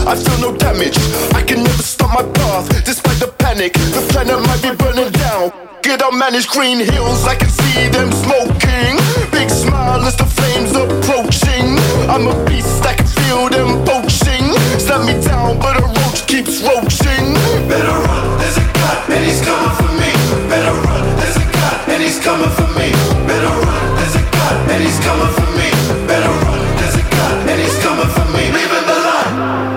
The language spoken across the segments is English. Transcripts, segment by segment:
I feel no damage. I can never stop my path, despite the panic. The planet might be burning down. Get on managed green hills, I can see them smoking. Big smile as the flames approaching. I'm a beast, I can feel them poaching. Snap me down, but a roach keeps roaching. Better run, there's a God, and he's coming for me. Better run, there's a God, and he's coming for me. Better run, there's a God, and he's coming for me. Better run, there's a God, and he's coming for me. Leaving the line.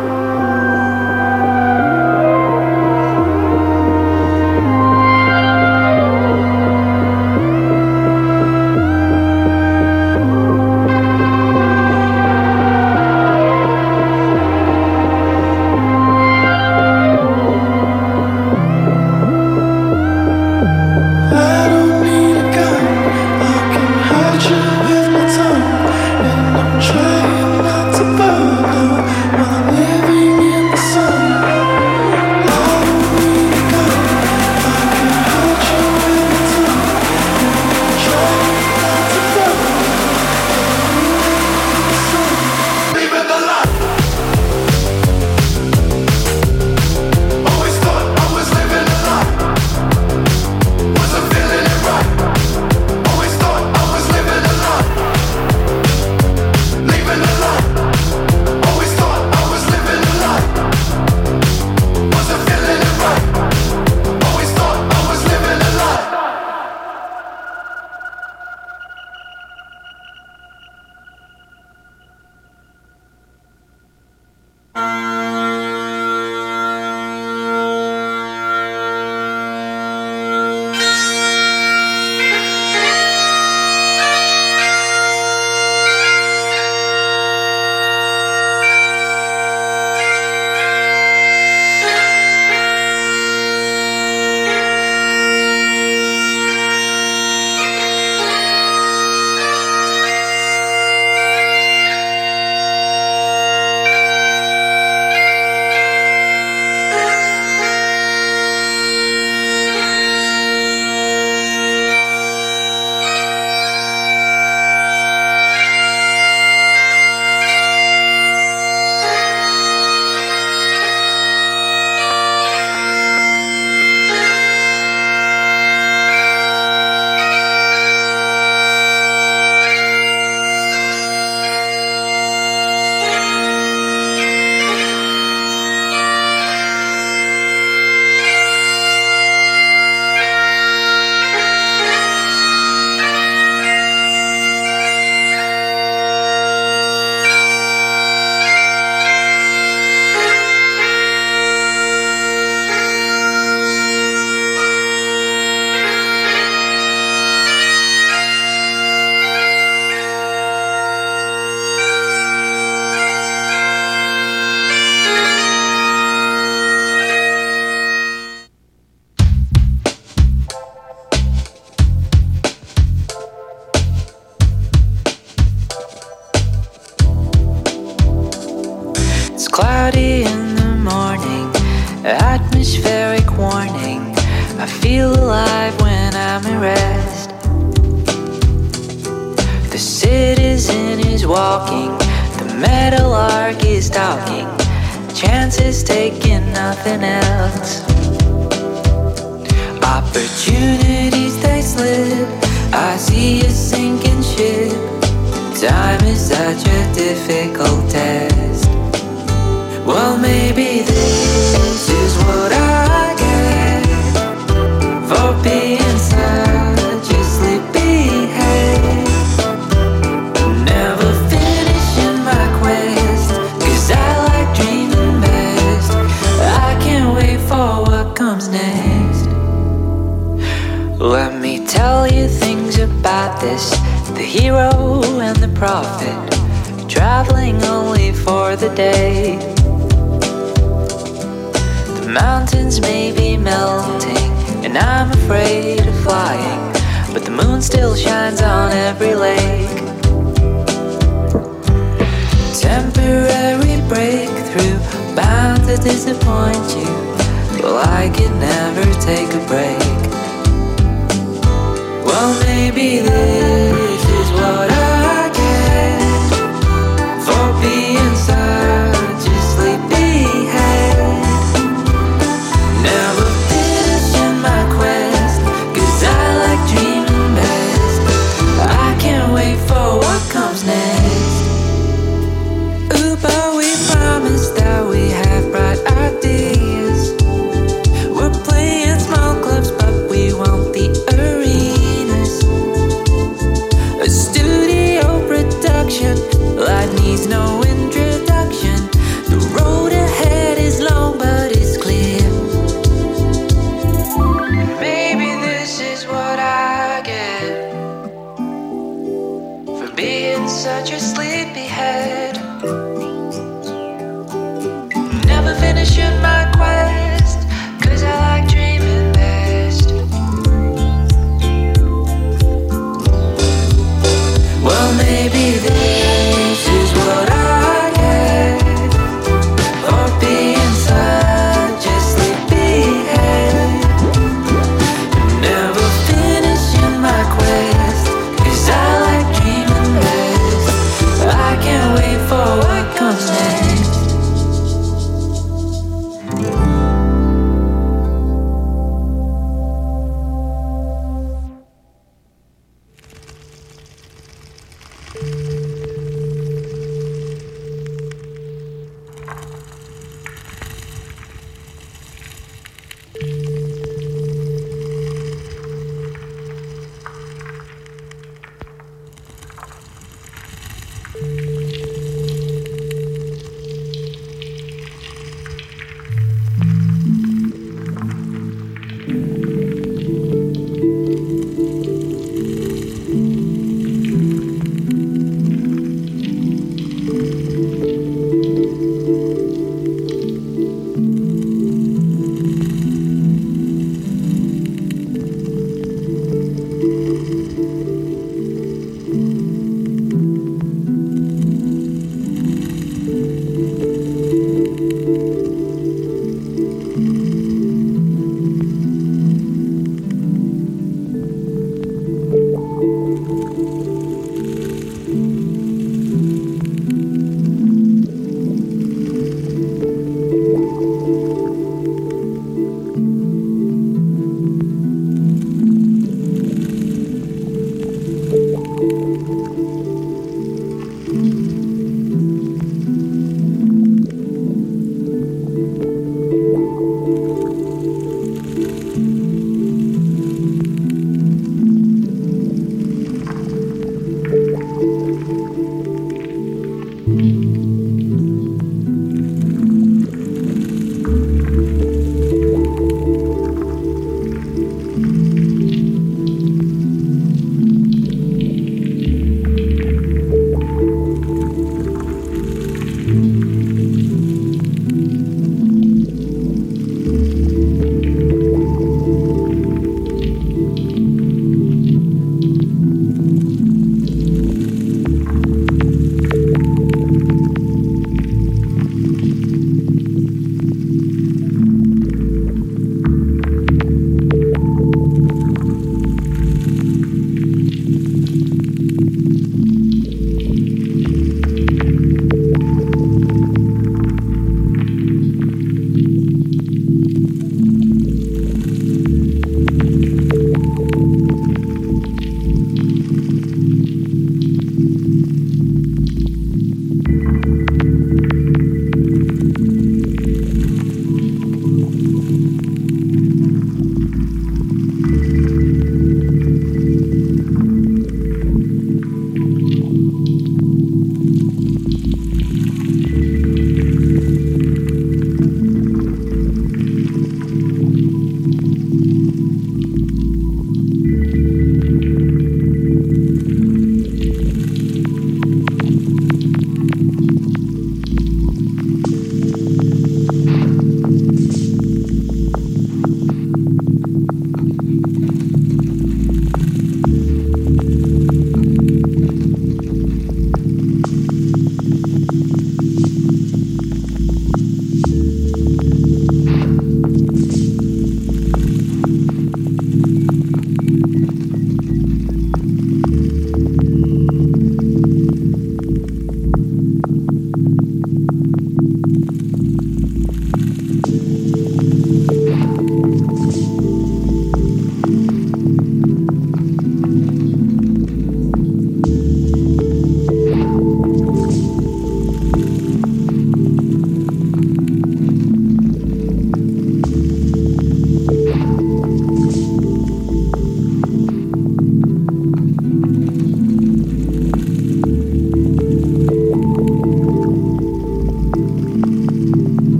Cloudy in the morning, atmospheric warning. I feel alive when I'm at rest. The citizen is walking, the meadowlark is talking. Chances taking, nothing else. Opportunities they slip, I see a sinking ship. Time is such a difficult test. Well, maybe this is what I get for being such a sleepyhead. Never finishing my quest, 'cause I like dreaming best. I can't wait for what comes next. Let me tell you things about this, the hero and the prophet, traveling only for the day. Mountains may be melting, and I'm afraid of flying, but the moon still shines on every lake. Temporary breakthrough, bound to disappoint you. Well, I could never take a break. Well, maybe this is what I get for being such a sleep.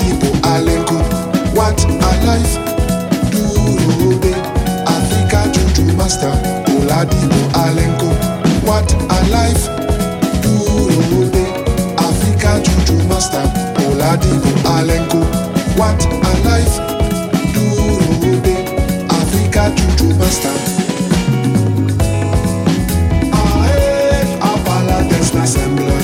Oladipo Alenko. What a life. Duro Africa Juju Master. Oladipo Alenko. What a life. Duro Africa Juju Master. Oladipo Alenko. What a life. Duro Africa Juju Master. Ae, Apala Desna Assembly.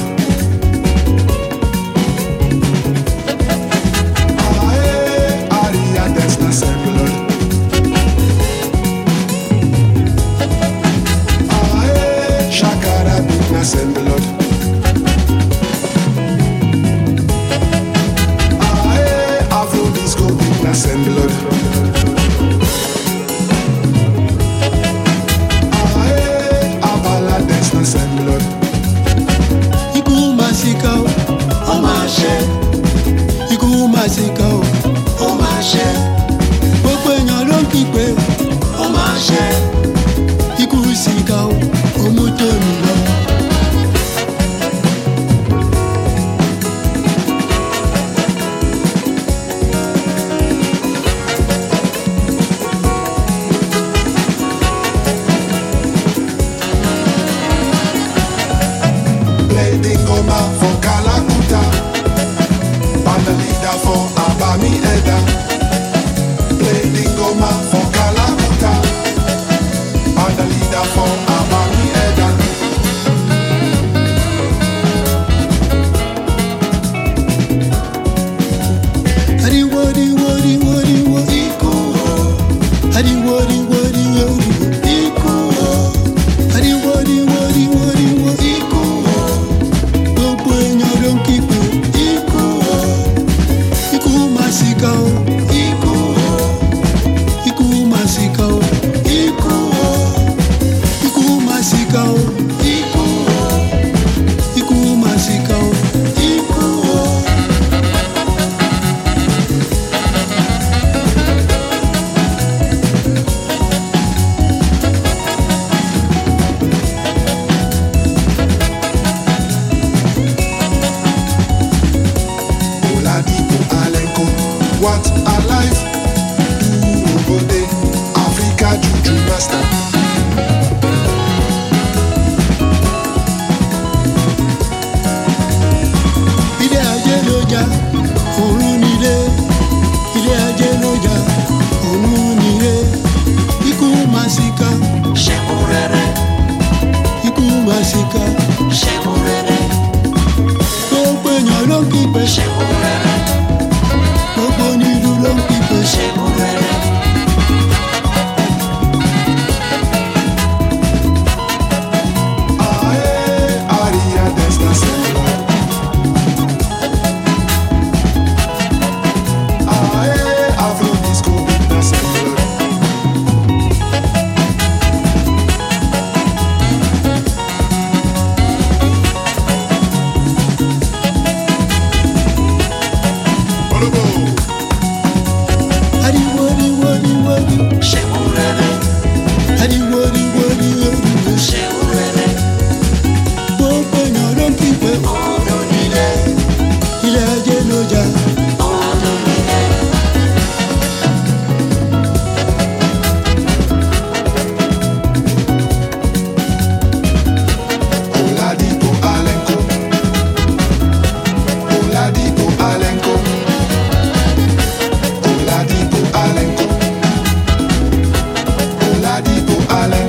Send the Lord. Afro disco beat, na send the Lord. Abala dance, na send the Lord. Iku masika o ma ṣe. Iku masika o ma ṣe. Gbogbo èèyàn ló ń kígbe o ma ṣe. Iku sika o mú tèmi lọ. For Kalakuta, Banda leader for Abami Eda. Play the goma for Kalakuta, Banda leader for Abami Eda. Adi wadi wadi wadi wadi ko. Adi wadi wadi wadi wadi ko. Adi wadi wadi wadi wadi ko. Gbogbo èèyàn ló ń kígbe ikú o. Ikú màsíkà o. Ikú o. Ikú màsíkà o. Ikú o. Ikú màsíkà o. Ikú o. Ikú màsíkà o. Ikú o. What a life. Duro Africa Juju Master. Ilé ayé ló jà, ọ̀run nílé. Ilé ayé ló jà, ọ̀run nílé. Ikú màsíkà, ṣẹ́gun rere. Ikú màsíkà, ṣẹ́gun rere. Gbogbo èèyàn ló ń kígbe ṣẹ́gun rere. Gbogbo onílù ló ń kígbe ṣẹ́gun rere. Aria Desna Sembla. Afro disco beat, na Sembla. Adi wadi wadi wadi ṣẹ́gun rere. Adi wadi wadi wadi ṣẹ́gun rere. Gbogbo èèyàn ló ń kígbe ọ̀run nílé. Ilé ayé ló jà ọ̀run nílé. Oladipo Alenko. Oladipo Alenko. Oladipo Alenko. Oladipo Alenko.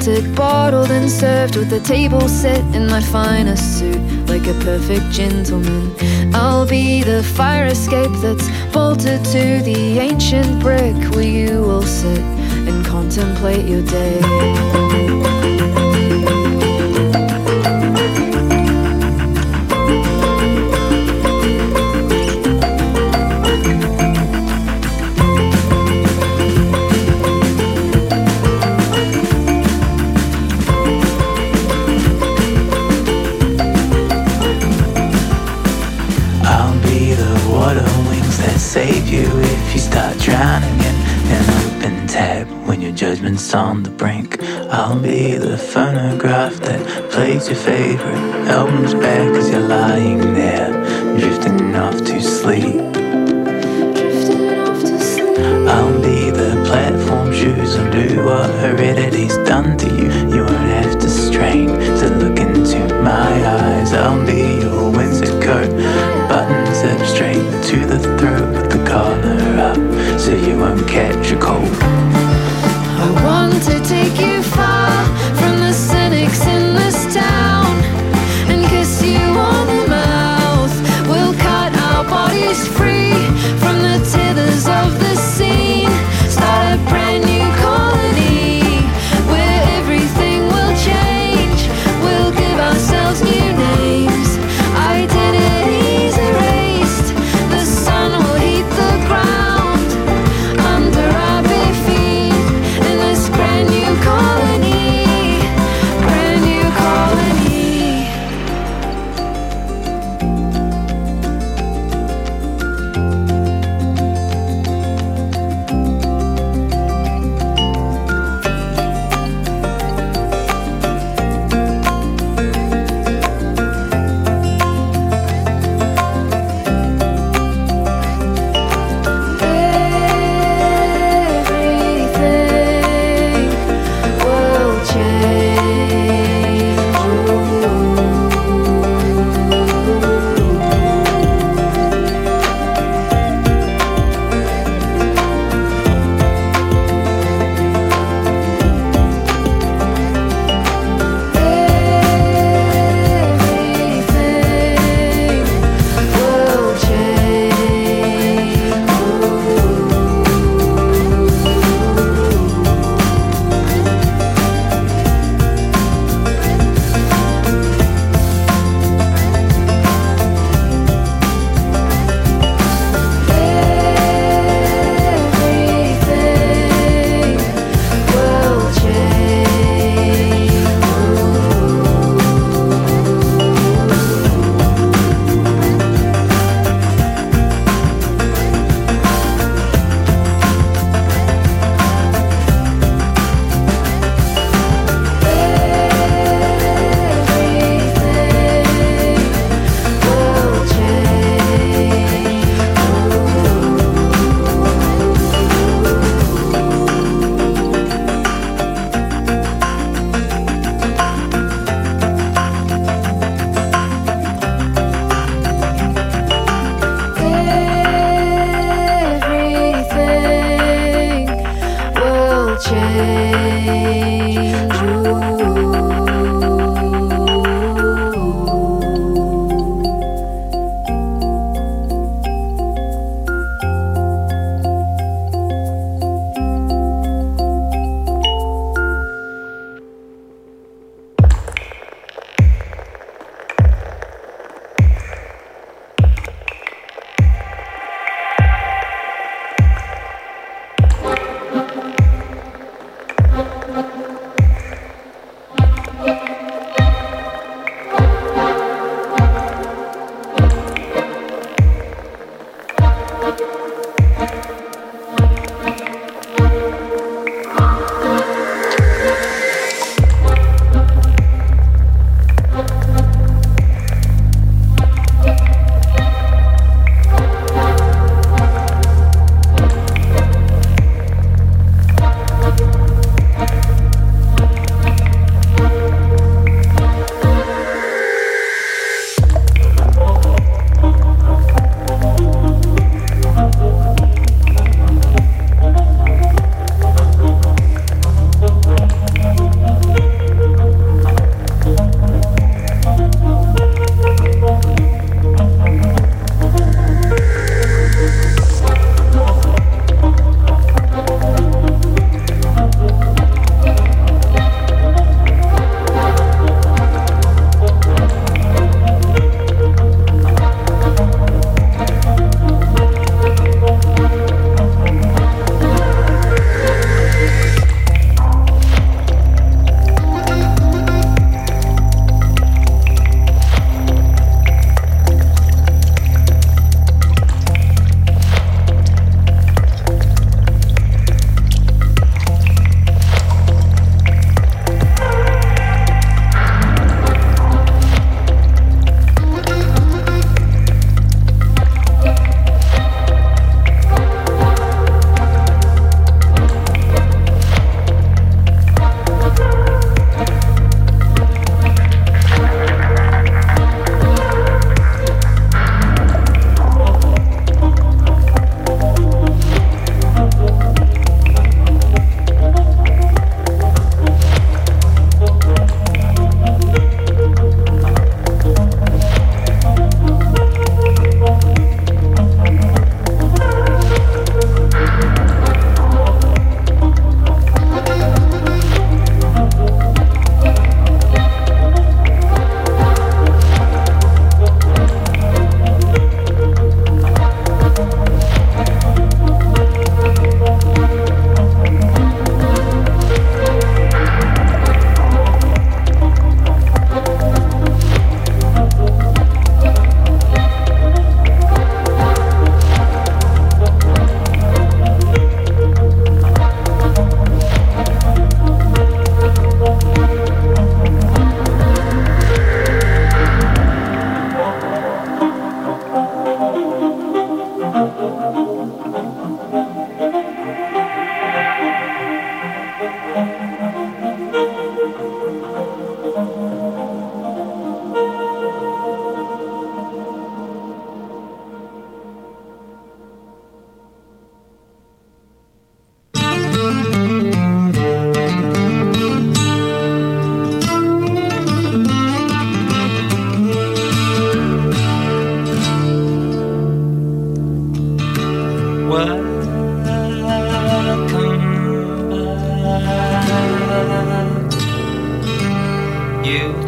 scented, bottled and served with a table set in my finest suit, like a perfect gentleman. I'll be the fire escape that's bolted to the ancient brick where you will sit and contemplate your day. Save you if you start drowning in an open tab when your judgment's on the brink. I'll be the phonograph that plays your favorite albums back as you're lying there, drifting off to sleep. I'll be the platform shoes and do what heredity's done to you. You won't have to strain to look into my eyes. I'll be your Windsor coat, buttons up straight to the throat with the collar up, so you won't catch a cold. I want to take you far from the cynics in this town and kiss you on the mouth. We'll cut our bodies free from the tethers of the scene, start a brand new colony where everything will change.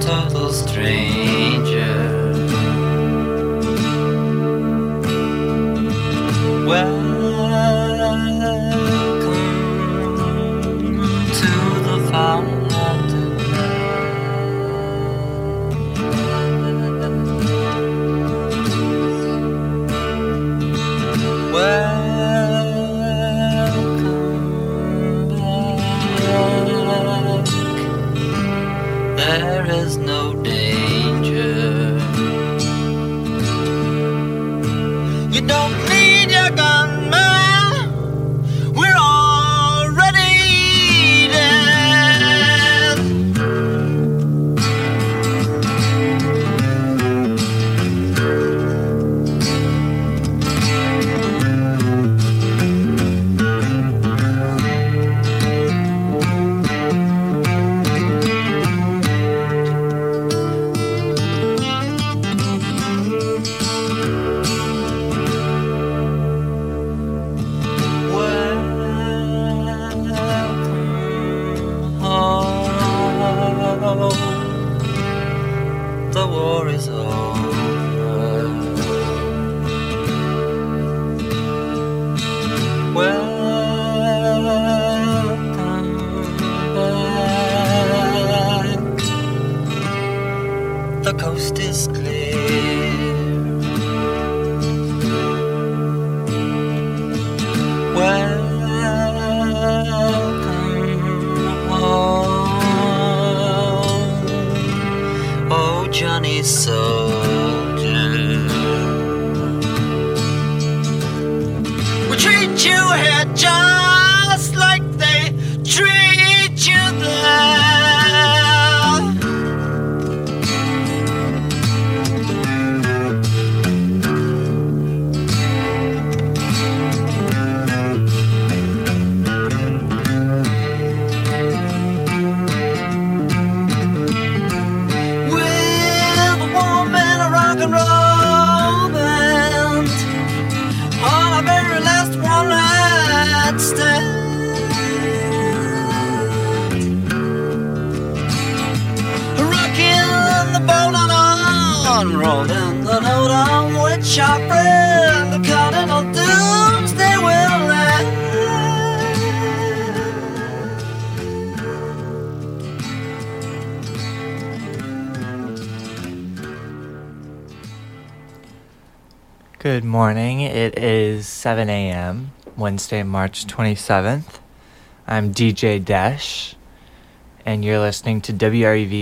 total stranger. Welcome to the fountain. Welcome back. There is no danger. You don't need your gun, man. We're already dead. The war is over. Welcome back. The coast is clear. Welcome home. Oh, Johnny Soldier. We treat you here just like they treat you there. With a woman and a rock and roll band on our very last one night stand. Rocking the boat on, rolling the note on which our friend the Cardinal Doomsday will land. Good morning. It is 7 a.m., Wednesday, March 27th. I'm DJ Desh, and you're listening to WREV